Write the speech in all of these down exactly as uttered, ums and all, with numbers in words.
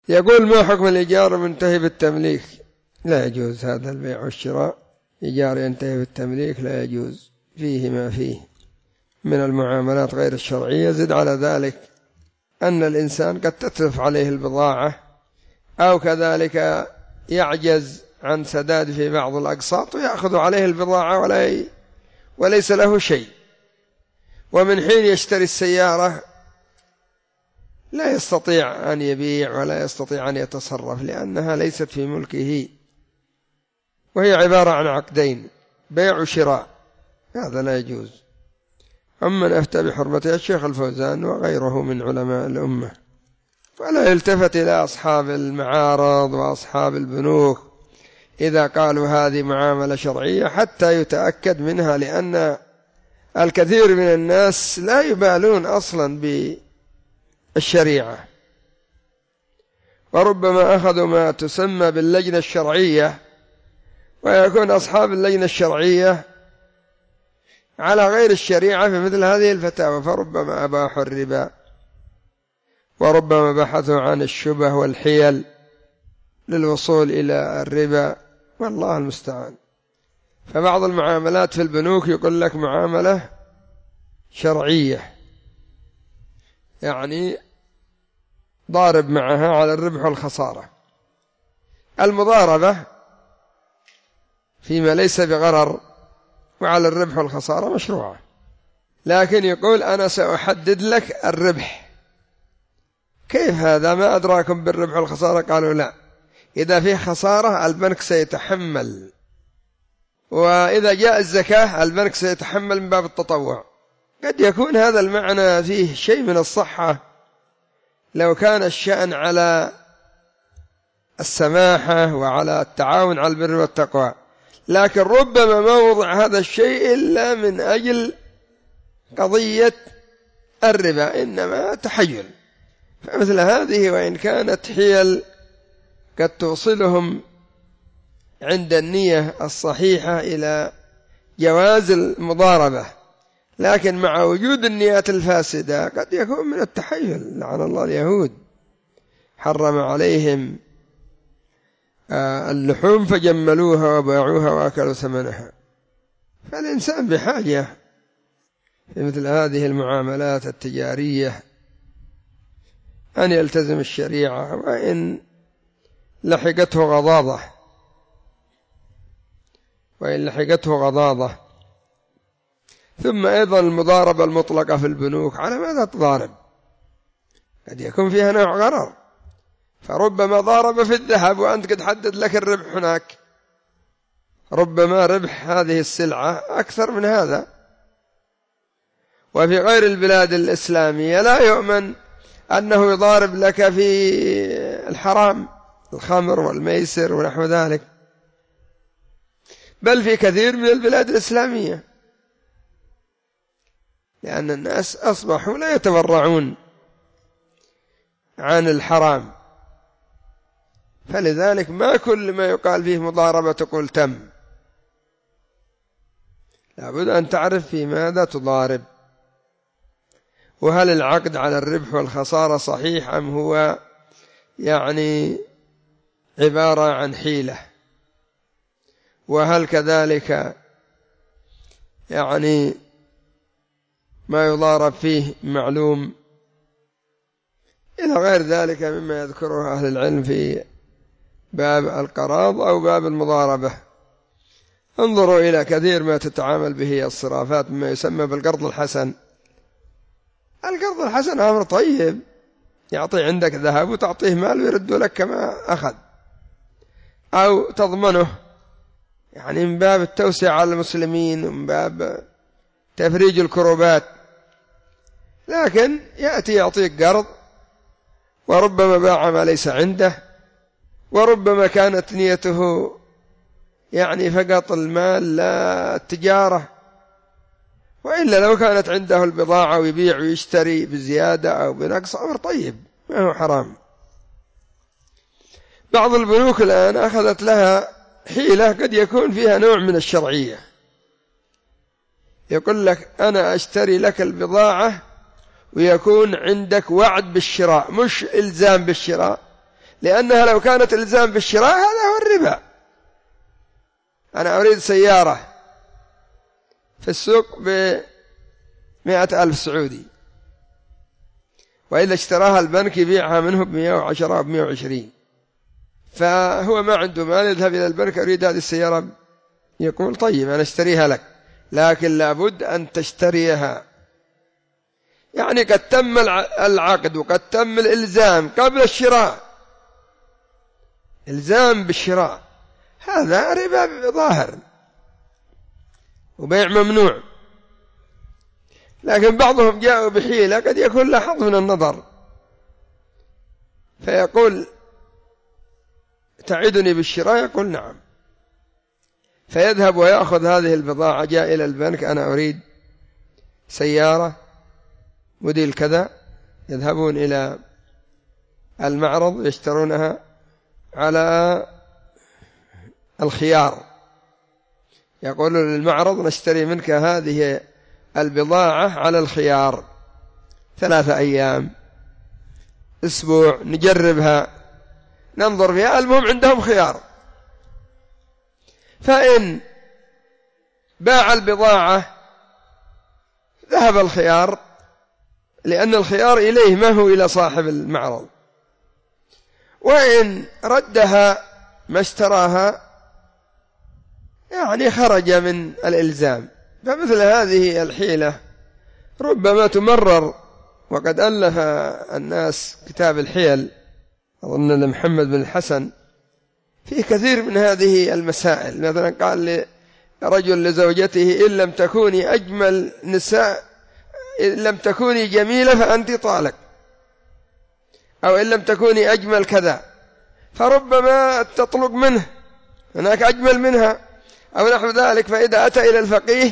يقول: ما حكم الإيجار منتهي بالتمليك؟ لا يجوز هذا البيع والشراء. إيجار ينتهي بالتمليك لا يجوز، فيه ما فيه من المعاملات غير الشرعية. زد على ذلك أن الإنسان قد تتلف عليه البضاعة، أو كذلك يعجز عن سداد في بعض الأقساط ويأخذ عليه البضاعة ولا وليس له شيء. ومن حين يشتري السيارة لا يستطيع أن يبيع ولا يستطيع أن يتصرف، لأنها ليست في ملكه، وهي عبارة عن عقدين: بيع وشراء، هذا لا يجوز. أما أفتى بحرمتها الشيخ الفوزان وغيره من علماء الأمة. فلا يلتفت إلى أصحاب المعارض وأصحاب البنوك إذا قالوا هذه معاملة شرعية حتى يتأكد منها، لأن الكثير من الناس لا يبالون أصلا بالشريعة، وربما أخذوا ما تسمى باللجنة الشرعية، ويكون أصحاب اللجنة الشرعية على غير الشريعة في مثل هذه الفتاوى، فربما أباحوا الربا، وربما بحثوا عن الشبه والحيل للوصول إلى الربا، والله المستعان. فبعض المعاملات في البنوك يقول لك معاملة شرعية، يعني ضارب معها على الربح والخسارة. المضاربة فيما ليس بغرر وعلى الربح والخسارة مشروعة، لكن يقول أنا سأحدد لك الربح. كيف هذا؟ ما أدراكم بالربح والخسارة؟ قالوا لا، إذا فيه خسارة البنك سيتحمل، وإذا جاء الزكاة البنك سيتحمل من باب التطوع. قد يكون هذا المعنى فيه شيء من الصحة لو كان الشأن على السماحة وعلى التعاون على البر والتقوى، لكن ربما ما وضع هذا الشيء إلا من أجل قضية الربا، إنما تحيل. فمثل هذه وإن كانت حيل قد توصلهم عند النية الصحيحة إلى جواز المضاربة، لكن مع وجود النيات الفاسدة قد يكون من التحيل. لعن الله اليهود، حرم عليهم اللحوم فجملوها وباعوها وأكلوا ثمنها. فالإنسان بحاجة في مثل هذه المعاملات التجارية أن يلتزم الشريعة، وإن لحقته غضاضة وإن لحقته غضاضة ثم أيضا المضاربة المطلقة في البنوك، على ماذا تضارب؟ قد يكون فيها نوع غرر، فربما ضارب في الذهب وأنت قد حدد لك الربح هناك، ربما ربح هذه السلعة أكثر من هذا. وفي غير البلاد الإسلامية لا يؤمن أنه يضارب لك في الحرام، الخمر والميسر ونحو ذلك، بل في كثير من البلاد الإسلامية، لأن الناس أصبحوا لا يتورعون عن الحرام، فلذلك ما كل ما يقال فيه مضاربة تقول تم، لابد أن تعرف في ماذا تضارب، وهل العقد على الربح والخسارة صحيح أم هو يعني عبارة عن حيلة، وهل كذلك يعني ما يضارب فيه معلوم، إلى غير ذلك مما يذكره أهل العلم في باب القراض أو باب المضاربة. انظروا إلى كثير ما تتعامل به الصرافات مما يسمى بالقرض الحسن. القرض الحسن أمر طيب، يعطي عندك ذهب وتعطيه مال ويرد لك كما أخذ، أو تضمنه، يعني من باب التوسعة على المسلمين ومن باب تفريج الكروبات. لكن يأتي يعطيك قرض وربما باع ما ليس عنده، وربما كانت نيته يعني فقط المال لا التجارة، وإلا لو كانت عنده البضاعة ويبيع ويشتري بزيادة أو بنقص أمر طيب، ما هو حرام. بعض البنوك الآن أخذت لها حيلة قد يكون فيها نوع من الشرعية، يقول لك أنا أشتري لك البضاعة ويكون عندك وعد بالشراء، مش إلزام بالشراء، لأنها لو كانت إلزام بالشراء هذا هو الربا. أنا أريد سيارة في السوق بمائة ألف سعودي، وإذا اشتراها البنك يبيعها منه بمئة وعشرة بمئة وعشرين، فهو ما عنده مال، يذهب إلى البنك أريد هذه السيارة، يقول طيب أنا اشتريها لك، لكن لابد أن تشتريها، يعني قد تم العقد وقد تم الإلزام قبل الشراء، إلزام بالشراء، هذا ربا ظاهر وبيع ممنوع. لكن بعضهم جاءوا بحيلة قد يكون له حظ من النظر، فيقول تعدني بالشراء، يقول نعم، فيذهب ويأخذ هذه البضاعة، جاء إلى البنك أنا أريد سيارة موديل كذا، يذهبون إلى المعرض يشترونها على الخيار، يقولون للمعرض نشتري منك هذه البضاعة على الخيار ثلاثة أيام أسبوع نجربها ننظر فيها، المهم عندهم خيار. فإن باع البضاعة ذهب الخيار، لأن الخيار إليه ما هو إلى صاحب المعرض، وإن ردها ما اشتراها يعني خرج من الإلزام. فمثل هذه الحيلة ربما تمرر، وقد ألف الناس كتاب الحيل أظن لمحمد بن الحسن فيه كثير من هذه المسائل. مثلا قال رجل لزوجته إن لم تكوني أجمل نساء، إن لم تكوني جميلة فأنت طالق، أو إن لم تكوني أجمل كذا، فربما تطلق منه هناك أجمل منها أو نحو ذلك. فإذا أتى إلى الفقيه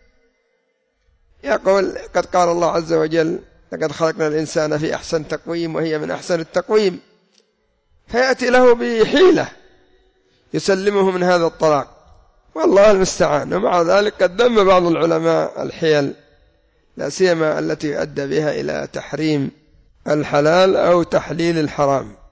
يقول قد قال الله عز وجل لقد خلقنا الإنسان في أحسن تقويم وهي من أحسن التقويم، فيأتي له بحيلة يسلمه من هذا الطلاق، والله المستعان. ومع ذلك قد ذم بعض العلماء الحيل، لا سيما التي يؤدى بها إلى تحريم الحلال أو تحليل الحرام.